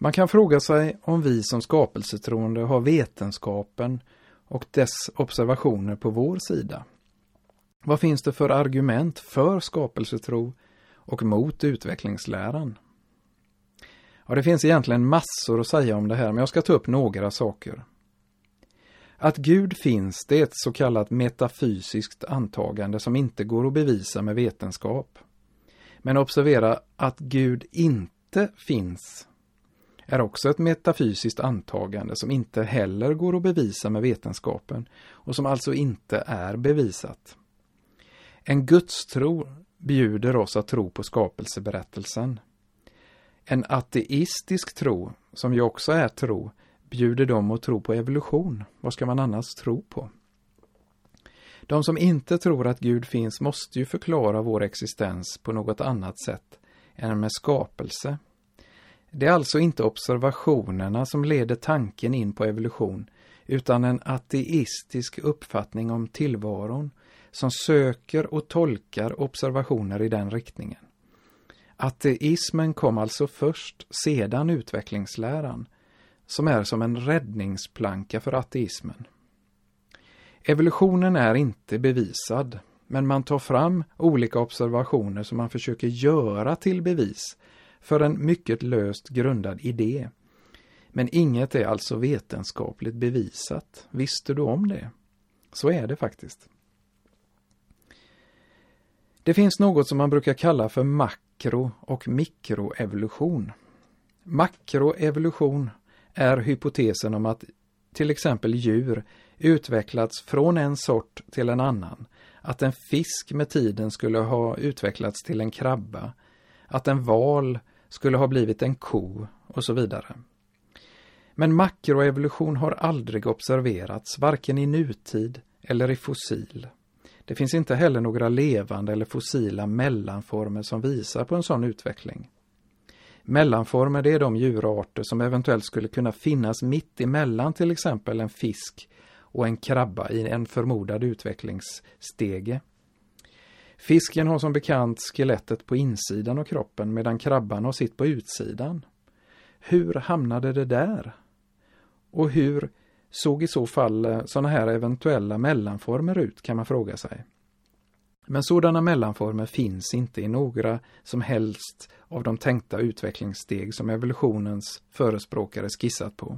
Man kan fråga sig om vi som skapelsetroende har vetenskapen och dess observationer på vår sida. Vad finns det för argument för skapelsetro och mot utvecklingsläran? Ja, det finns egentligen massor att säga om det här, men jag ska ta upp några saker. Att Gud finns, det är ett så kallat metafysiskt antagande som inte går att bevisa med vetenskap. Men observera att Gud inte finns är också ett metafysiskt antagande som inte heller går att bevisa med vetenskapen och som alltså inte är bevisat. En gudstro bjuder oss att tro på skapelseberättelsen. En ateistisk tro, som ju också är tro, bjuder dem att tro på evolution. Vad ska man annars tro på? De som inte tror att Gud finns måste ju förklara vår existens på något annat sätt än med skapelse. Det är alltså inte observationerna som leder tanken in på evolution, utan en ateistisk uppfattning om tillvaron som söker och tolkar observationer i den riktningen. Ateismen kom alltså först, sedan utvecklingsläran, som är som en räddningsplanka för ateismen. Evolutionen är inte bevisad, men man tar fram olika observationer som man försöker göra till bevis för en mycket löst grundad idé. Men inget är alltså vetenskapligt bevisat. Visste du om det? Så är det faktiskt. Det finns något som man brukar kalla för makro- och mikroevolution. Makroevolution är hypotesen om att till exempel djur utvecklats från en sort till en annan, att en fisk med tiden skulle ha utvecklats till en krabba, att en val skulle ha blivit en ko och så vidare. Men makroevolution har aldrig observerats, varken i nutid eller i fossil. Det finns inte heller några levande eller fossila mellanformer som visar på en sån utveckling. Mellanformer, det är de djurarter som eventuellt skulle kunna finnas mitt emellan till exempel en fisk och en krabba i en förmodad utvecklingsstege. Fisken har som bekant skelettet på insidan av kroppen medan krabban har sitt på utsidan. Hur hamnade det där? Och hur såg i så fall sådana här eventuella mellanformer ut, kan man fråga sig. Men sådana mellanformer finns inte i några som helst av de tänkta utvecklingssteg som evolutionens förespråkare skissat på.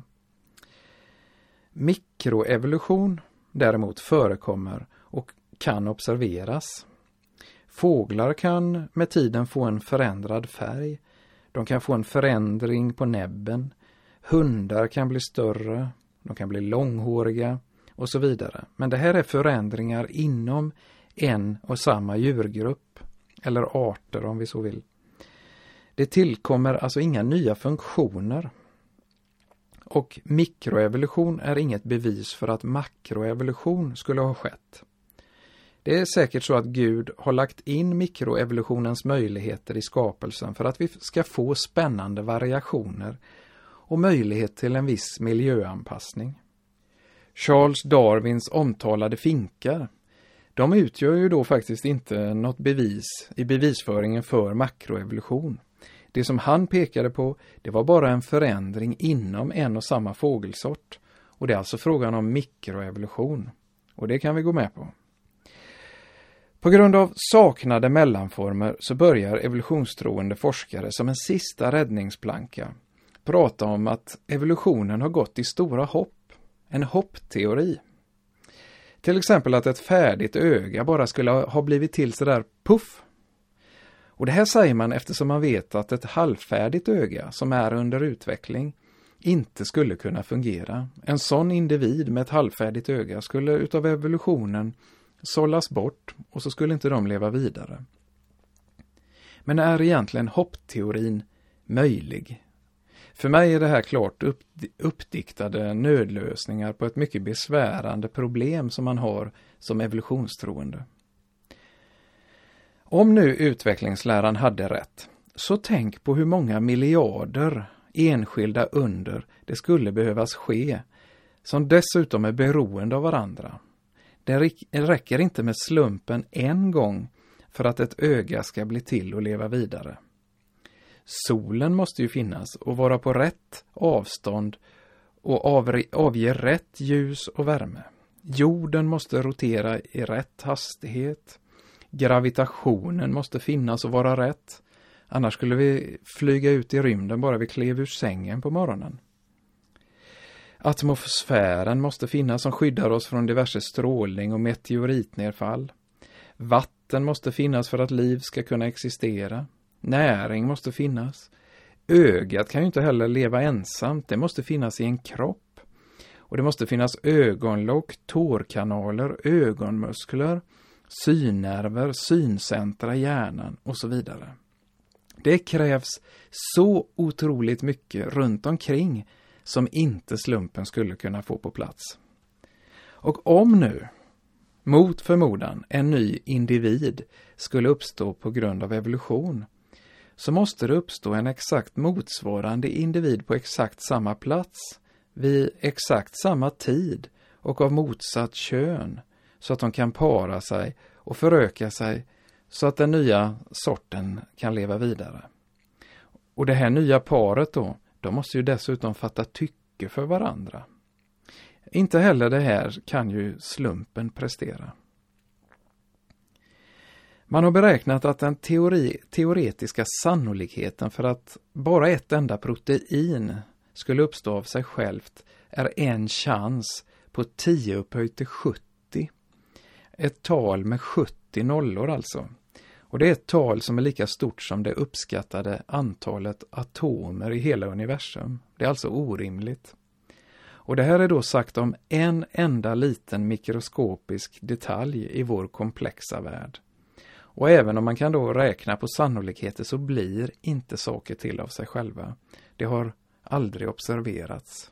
Mikroevolution däremot förekommer och kan observeras. Fåglar kan med tiden få en förändrad färg. De kan få en förändring på näbben. Hundar kan bli större. De kan bli långhåriga och så vidare. Men det här är förändringar inom en och samma djurgrupp eller arter om vi så vill. Det tillkommer alltså inga nya funktioner. Och mikroevolution är inget bevis för att makroevolution skulle ha skett. Det är säkert så att Gud har lagt in mikroevolutionens möjligheter i skapelsen för att vi ska få spännande variationer och möjlighet till en viss miljöanpassning. Charles Darwins omtalade finkar, de utgör ju då faktiskt inte något bevis i bevisföringen för makroevolution. Det som han pekade på, det var bara en förändring inom en och samma fågelsort. Och det är alltså frågan om mikroevolution. Och det kan vi gå med på. På grund av saknade mellanformer så börjar evolutionstroende forskare som en sista räddningsplanka prata om att evolutionen har gått i stora hopp. En hoppteori. Till exempel att ett färdigt öga bara skulle ha blivit till sådär puff. Och det här säger man eftersom man vet att ett halvfärdigt öga som är under utveckling inte skulle kunna fungera. En sån individ med ett halvfärdigt öga skulle utav evolutionen sållas bort och så skulle inte de leva vidare. Men är egentligen hoppteorin möjlig? För mig är det här klart uppdiktade nödlösningar på ett mycket besvärande problem som man har som evolutionstroende. Om nu utvecklingsläran hade rätt, så tänk på hur många miljarder enskilda under det skulle behövas ske, som dessutom är beroende av varandra. Det räcker inte med slumpen en gång för att ett öga ska bli till och leva vidare. Solen måste ju finnas och vara på rätt avstånd och avge rätt ljus och värme. Jorden måste rotera i rätt hastighet. Gravitationen måste finnas och vara rätt. Annars skulle vi flyga ut i rymden bara vi klev ur sängen på morgonen. Atmosfären måste finnas som skyddar oss från diverse strålning och meteoritnedfall. Vatten måste finnas för att liv ska kunna existera. Näring måste finnas. Ögat kan ju inte heller leva ensamt, det måste finnas i en kropp. Och det måste finnas ögonlock, tårkanaler, ögonmuskler, synnerver, syncentra i hjärnan och så vidare. Det krävs så otroligt mycket runt omkring som inte slumpen skulle kunna få på plats. Och om nu, mot förmodan, en ny individ skulle uppstå på grund av evolution, så måste det uppstå en exakt motsvarande individ på exakt samma plats, vid exakt samma tid och av motsatt kön, så att de kan para sig och föröka sig så att den nya sorten kan leva vidare. Och det här nya paret då, de måste ju dessutom fatta tycke för varandra. Inte heller det här kan ju slumpen prestera. Man har beräknat att den teoretiska sannolikheten för att bara ett enda protein skulle uppstå av sig självt är en chans på 10 upphöjt till 70. Ett tal med 70 nollor alltså. Och det är ett tal som är lika stort som det uppskattade antalet atomer i hela universum. Det är alltså orimligt. Och det här är då sagt om en enda liten mikroskopisk detalj i vår komplexa värld. Och även om man kan då räkna på sannolikheter så blir inte saker till av sig själva. Det har aldrig observerats.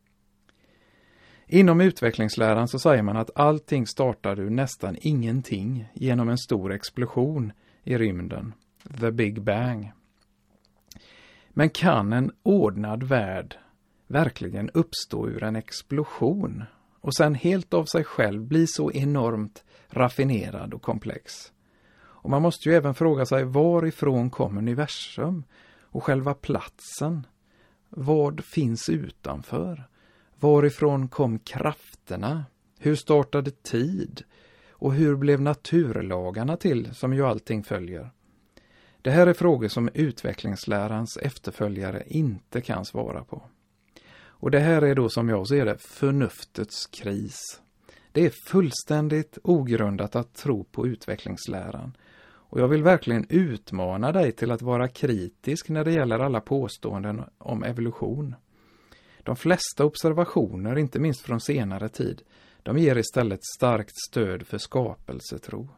Inom utvecklingsläran så säger man att allting startar ur nästan ingenting genom en stor explosion i rymden, the Big Bang. Men kan en ordnad värld verkligen uppstå ur en explosion och sen helt av sig själv bli så enormt raffinerad och komplex? Och man måste ju även fråga sig, varifrån kom universum och själva platsen? Vad finns utanför? Varifrån kom krafterna? Hur startade tid? Och hur blev naturlagarna till, som ju allting följer? Det här är frågor som utvecklingslärans efterföljare inte kan svara på. Och det här är då, som jag ser det, förnuftets kris. Det är fullständigt ogrundat att tro på utvecklingsläran. Och jag vill verkligen utmana dig till att vara kritisk när det gäller alla påståenden om evolution. De flesta observationer, inte minst från senare tid, de ger istället starkt stöd för skapelsetro.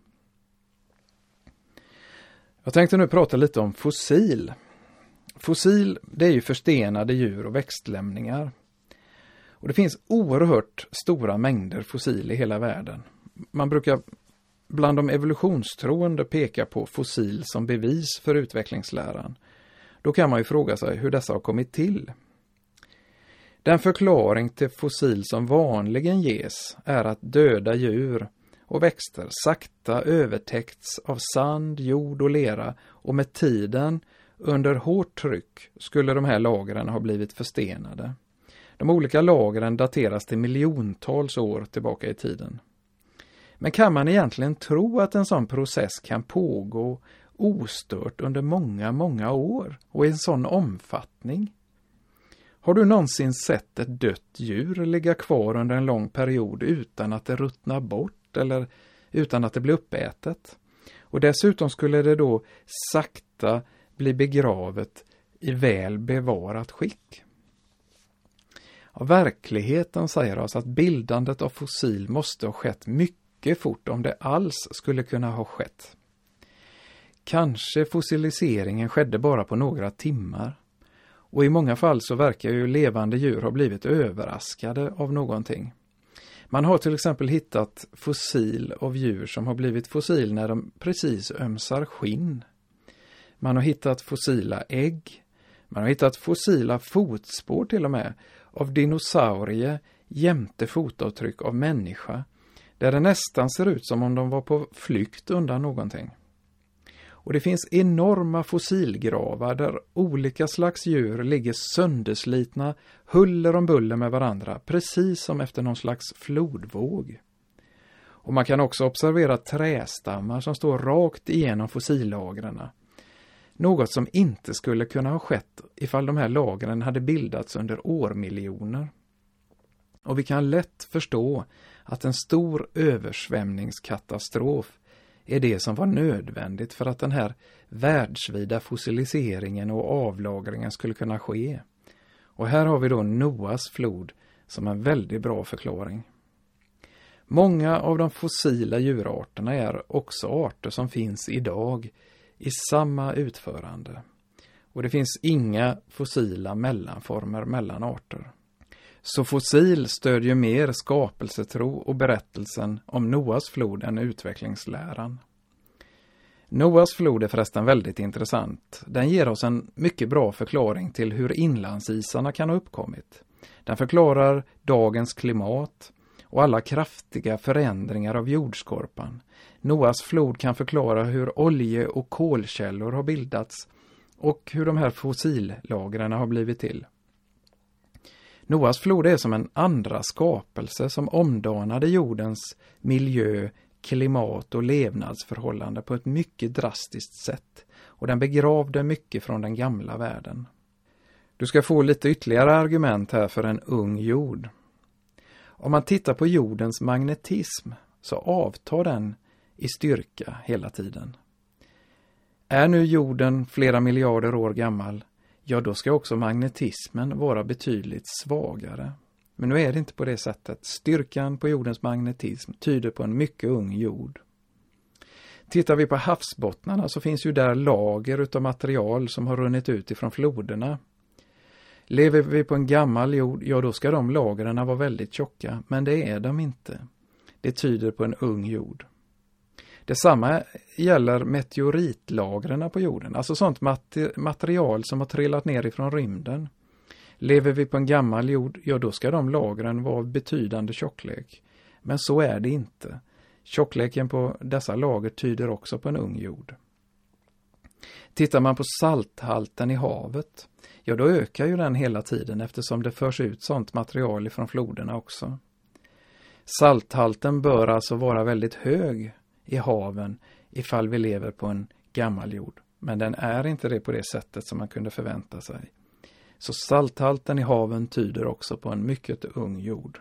Jag tänkte nu prata lite om fossil. Fossil, det är ju förstenade djur och växtlämningar. Och det finns oerhört stora mängder fossil i hela världen. Man brukar bland de evolutionstroende peka på fossil som bevis för utvecklingsläran. Då kan man ju fråga sig hur dessa har kommit till. Den förklaring till fossil som vanligen ges är att döda djur och växter sakta övertäckts av sand, jord och lera, och med tiden under hårt tryck skulle de här lagren ha blivit förstenade. De olika lagren dateras till miljontals år tillbaka i tiden. Men kan man egentligen tro att en sån process kan pågå ostört under många, många år och i en sån omfattning? Har du någonsin sett ett dött djur ligga kvar under en lång period utan att det ruttnar bort eller utan att det blir uppätet? Och dessutom skulle det då sakta bli begravet i väl bevarat skick. Ja, verkligheten säger oss att bildandet av fossil måste ha skett mycket fort om det alls skulle kunna ha skett. Kanske fossiliseringen skedde bara på några timmar. Och i många fall så verkar ju levande djur ha blivit överraskade av någonting. Man har till exempel hittat fossil av djur som har blivit fossil när de precis ömsar skinn. Man har hittat fossila ägg. Man har hittat fossila fotspår till och med av dinosaurier jämte fotavtryck av människa, där det nästan ser ut som om de var på flykt undan någonting. Och det finns enorma fossilgravar där olika slags djur ligger sönderslitna, huller om buller med varandra, precis som efter någon slags flodvåg. Och man kan också observera trästammar som står rakt igenom fossillagren. Något som inte skulle kunna ha skett ifall de här lagren hade bildats under årmiljoner. Och vi kan lätt förstå att en stor översvämningskatastrof är det som var nödvändigt för att den här världsvida fossiliseringen och avlagringen skulle kunna ske. Och här har vi då Noas flod som en väldigt bra förklaring. Många av de fossila djurarterna är också arter som finns idag i samma utförande. Och det finns inga fossila mellanformer mellan arter. Så fossil stödjer mer skapelsetro och berättelsen om Noas flod än utvecklingsläran. Noas flod är förresten väldigt intressant. Den ger oss en mycket bra förklaring till hur inlandsisarna kan ha uppkommit. Den förklarar dagens klimat och alla kraftiga förändringar av jordskorpan. Noas flod kan förklara hur olje- och kolkällor har bildats och hur de här fossillagren har blivit till. Noas flod är som en andra skapelse som omdanade jordens miljö, klimat och levnadsförhållande på ett mycket drastiskt sätt. Och den begravde mycket från den gamla världen. Du ska få lite ytterligare argument här för en ung jord. Om man tittar på jordens magnetism så avtar den i styrka hela tiden. Är nu jorden flera miljarder år gammal, ja då ska också magnetismen vara betydligt svagare. Men nu är det inte på det sättet. Styrkan på jordens magnetism tyder på en mycket ung jord. Tittar vi på havsbottnarna så finns ju där lager utav material som har runnit ut ifrån floderna. Lever vi på en gammal jord, ja då ska de lagren vara väldigt tjocka, men det är de inte. Det tyder på en ung jord. Detsamma gäller meteoritlagren på jorden, alltså sånt material som har trillat ner ifrån rymden. Lever vi på en gammal jord, ja då ska de lagren vara betydande tjocklek. Men så är det inte. Tjockleken på dessa lager tyder också på en ung jord. Tittar man på salthalten i havet, ja då ökar ju den hela tiden eftersom det förs ut sånt material från floderna också. Salthalten bör alltså vara väldigt hög i haven ifall vi lever på en gammal jord. Men den är inte det på det sättet som man kunde förvänta sig. Så salthalten i haven tyder också på en mycket ung jord.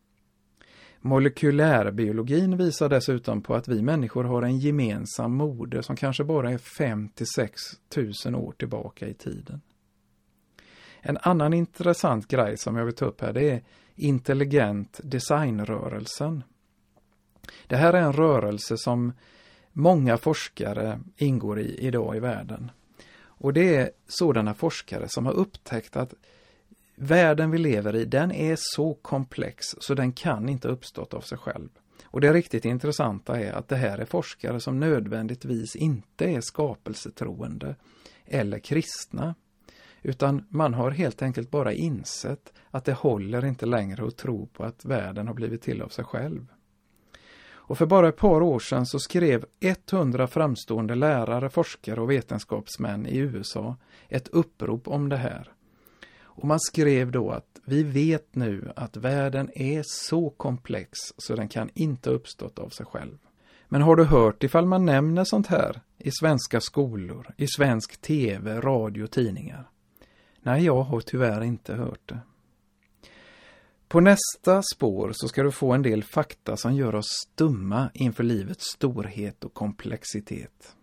Molekylärbiologin visar dessutom på att vi människor har en gemensam moder som kanske bara är 5-6 tusen år tillbaka i tiden. En annan intressant grej som jag vill ta upp här, det är intelligent designrörelsen. Det här är en rörelse som många forskare ingår i idag i världen. Och det är sådana forskare som har upptäckt att världen vi lever i, den är så komplex så den kan inte uppstått av sig själv. Och det riktigt intressanta är att det här är forskare som nödvändigtvis inte är skapelsetroende eller kristna. Utan man har helt enkelt bara insett att det håller inte längre att tro på att världen har blivit till av sig själv. Och för bara ett par år sedan så skrev 100 framstående lärare, forskare och vetenskapsmän i USA ett upprop om det här. Och man skrev då att vi vet nu att världen är så komplex så den kan inte ha uppstått av sig själv. Men har du hört ifall man nämner sånt här i svenska skolor, i svensk tv, radio och tidningar? Nej, jag har tyvärr inte hört det. På nästa spår så ska du få en del fakta som gör oss stumma inför livets storhet och komplexitet.